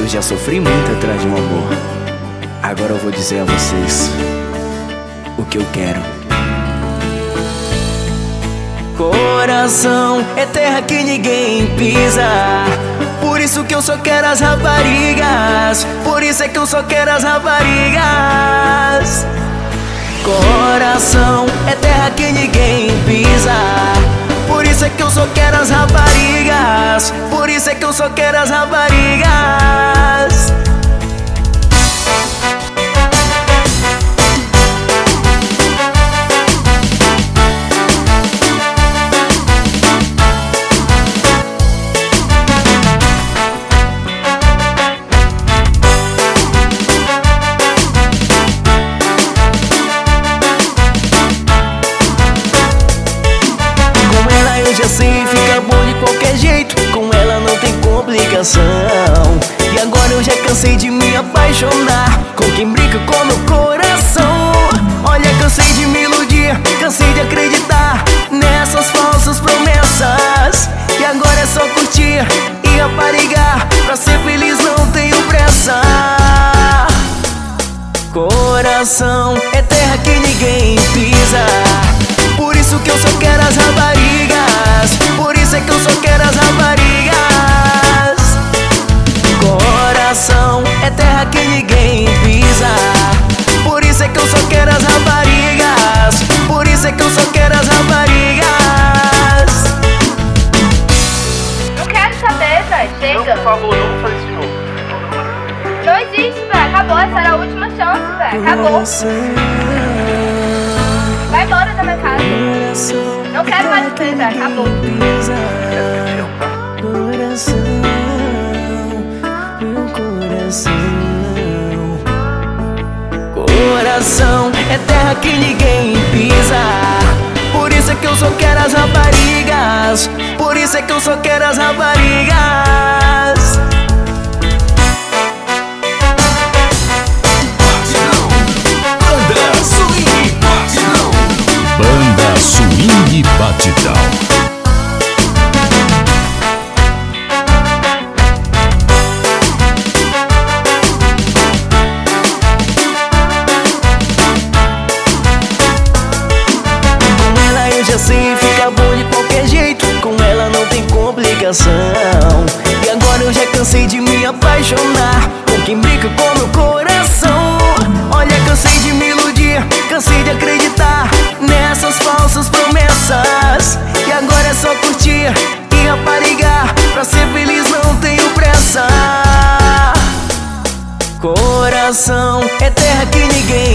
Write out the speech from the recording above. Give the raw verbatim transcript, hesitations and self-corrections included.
Eu já sofri muito atrás de um amor. Agora eu vou dizer a vocês o que eu quero. Coração é terra que ninguém pisa. Por isso que eu só quero as raparigas. Por isso é que eu só quero as raparigas. Coração é terra que ninguém pisa. Por isso é que eu só quero as raparigas. Por isso é que eu só quero as raparigas. Já sei, fica bom de qualquer jeito. Com ela não tem complicação. E agora eu já cansei de me apaixonar com quem brinca com meu coração. Olha, cansei de me iludir, cansei de acreditar nessas falsas promessas. E agora é só curtir e raparigar. Pra ser feliz não tenho pressa. Coração é terra que ninguém pisa. Por isso que eu só quero as raparigas. Por isso é que eu só quero as raparigas. Coração é terra que ninguém pisa. Por isso é que eu só quero as raparigas. Por isso é que eu só quero as raparigas. Não quero saber, velho. Chega. Não, por favor, não vou fazer isso de novo. Não existe, velho. Acabou. Essa era a última chance, velho. Acabou. Vai embora da minha casa. Não quero mais você, velho. Acabou. Coração, meu coração. Coração é terra que ninguém pisa. Por isso é que eu só quero as raparigas. Por isso é que eu só quero as raparigas. Banda Swing Batidão. Com ela eu já sei, fica bom de qualquer jeito. Com ela não tem complicação. E agora eu já cansei de me apaixonar com quem brinca com meu coração. Olha, cansei de me iludir, cansei de acreditar nessas falsas promessas. E agora é só curtir e raparigar. Pra ser feliz não tenho pressa. Coração é terra que ninguém